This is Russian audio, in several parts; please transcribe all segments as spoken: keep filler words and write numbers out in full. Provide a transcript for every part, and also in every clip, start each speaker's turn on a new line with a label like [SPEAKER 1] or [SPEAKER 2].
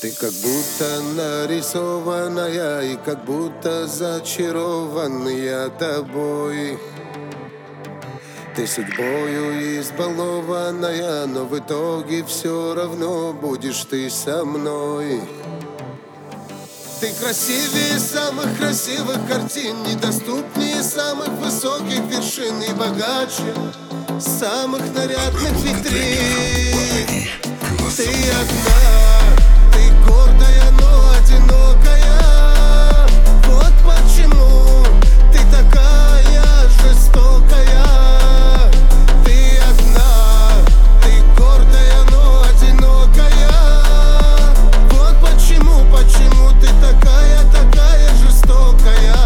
[SPEAKER 1] Ты как будто нарисованная и как будто зачарованная тобой. Ты судьбою избалованная, но в итоге все равно будешь ты со мной. Ты красивее самых красивых картин, недоступнее самых высоких вершин и богаче самых нарядных витрин. Ты одна, ты гордая, но одинокая. Вот почему ты такая жестокая. Ты одна, ты гордая, но одинокая. Вот почему, почему ты такая, такая жестокая.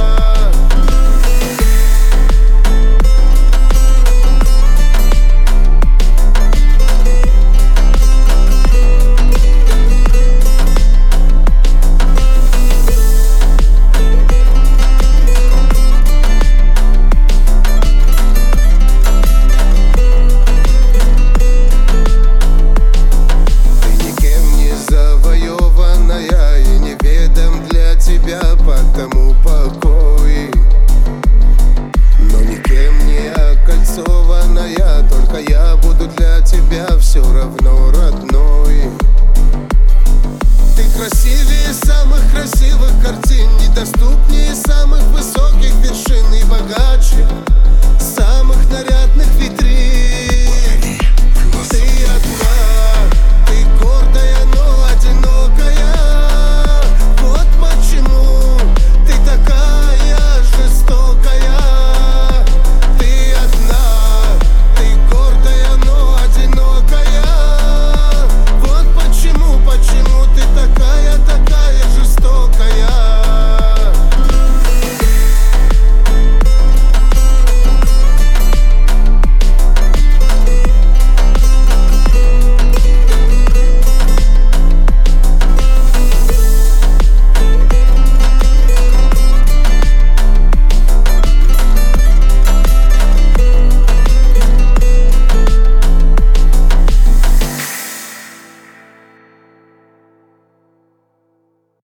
[SPEAKER 1] Потому покой, но никем не окольцованная. Только я буду для тебя все равно родной. Ты красивее самых красивых картин, недоступнее самых высоких вершин и богаче самых нарядных витрин.